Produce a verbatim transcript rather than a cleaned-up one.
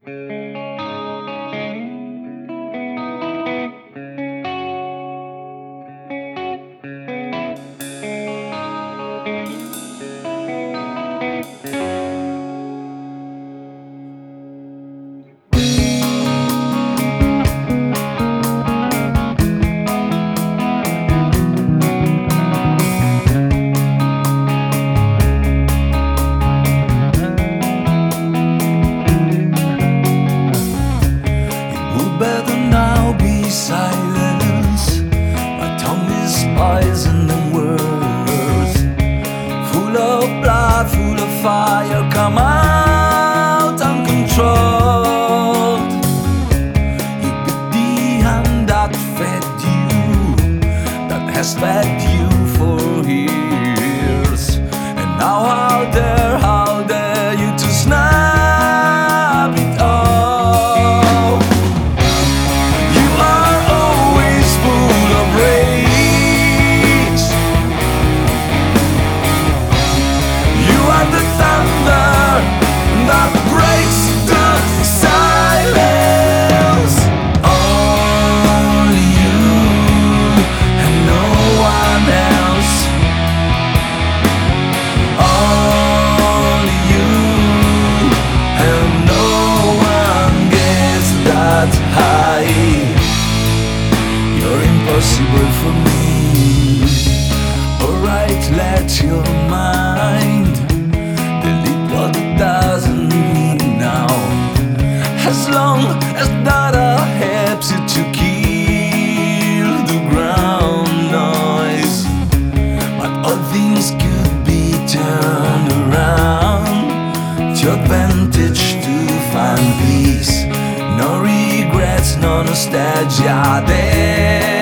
Better now be silence. My tongue is poison and words, full of blood, full of fire, come out uncontrolled. You bit the hand that fed you, that has fed you for years, and now how dare, how dare you to snap it off. You're impossible for me. Alright, let your mind delete what it doesn't mean now, as long as data helps you to kill the ground noise. But all things could be turned around to your advantage to find peace. No regrets, no nostalgia there.